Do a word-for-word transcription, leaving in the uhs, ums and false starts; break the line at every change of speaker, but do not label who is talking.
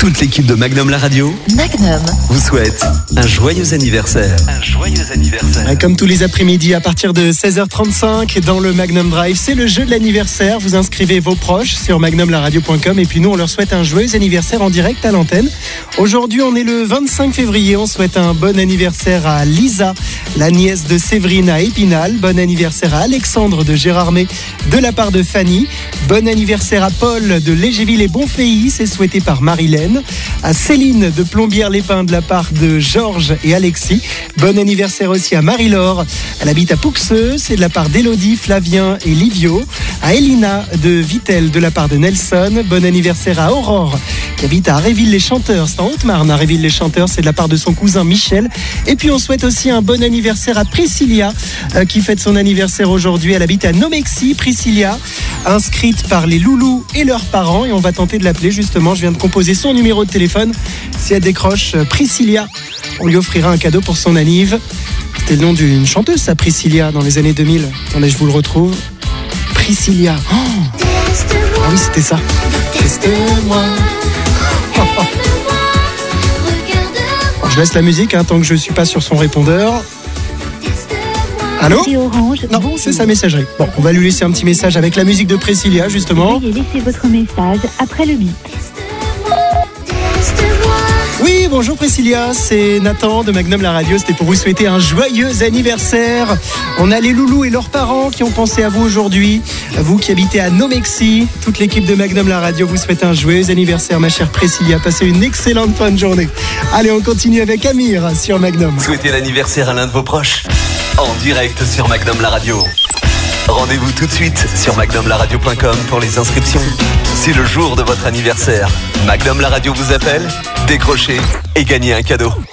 Toute l'équipe de Magnum la radio
Magnum
vous souhaite un joyeux anniversaire. Un joyeux anniversaire.
Comme tous les après-midi à partir de seize heures trente-cinq dans le Magnum Drive, c'est le jeu de l'anniversaire. Vous inscrivez vos proches sur magnum la radio point com et puis nous on leur souhaite un joyeux anniversaire en direct à l'antenne. Aujourd'hui on est le vingt-cinq février, on souhaite un bon anniversaire à Lisa, la nièce de Séverine à Épinal. Bon anniversaire à Alexandre de Gérardmer de la part de Fanny. Bon anniversaire à Paul de Légéville et Bonféilly, c'est souhaité par Marilène. À Céline de Plombières-les-Pins de la part de Georges et Alexis. Bon anniversaire aussi à Marie-Laure, elle habite à Pouxeux, c'est de la part d'Élodie, Flavien et Livio. À Elina de Vittel de la part de Nelson. Bon anniversaire à Aurore qui habite à Aréville-les-Chanteurs, c'est en Haute-Marne. Aréville-les-Chanteurs, c'est de la part de son cousin Michel. Et puis on souhaite aussi un bon anniversaire à Priscilla euh, qui fête son anniversaire aujourd'hui. Elle habite à Nomexy. Priscilla, inscrite par les loulous et leurs parents, et on va tenter de l'appeler justement. Je viens de composer son numéro de téléphone. Si elle décroche, Priscilla, on lui offrira un cadeau pour son anniv. C'était le nom d'une chanteuse, ça, Priscilla, dans les années deux mille. Attendez, je vous le retrouve. Priscilla. Oh ah oui, c'était ça. Teste-moi. Oh, oh. Bon, je laisse la musique hein, tant que je ne suis pas sur son répondeur. Allô ? Non, c'est sa messagerie. Bon, on va lui laisser un petit message avec la musique de Priscilla, justement.
Veuillez laisser votre message après le bip.
Oui, bonjour Priscilla, c'est Nathan de Magnum la radio. C'était pour vous souhaiter un joyeux anniversaire. On a les loulous et leurs parents qui ont pensé à vous aujourd'hui. Vous qui habitez à Nomexy, toute l'équipe de Magnum la radio vous souhaite un joyeux anniversaire, ma chère Priscilla. Passez une excellente fin de journée. Allez, on continue avec Amir sur Magnum.
Souhaitez l'anniversaire à l'un de vos proches en direct sur Magnum la radio. Rendez-vous tout de suite sur magnum la radio point com pour les inscriptions. C'est le jour de votre anniversaire. Magnum la radio vous appelle, décrochez et gagnez un cadeau.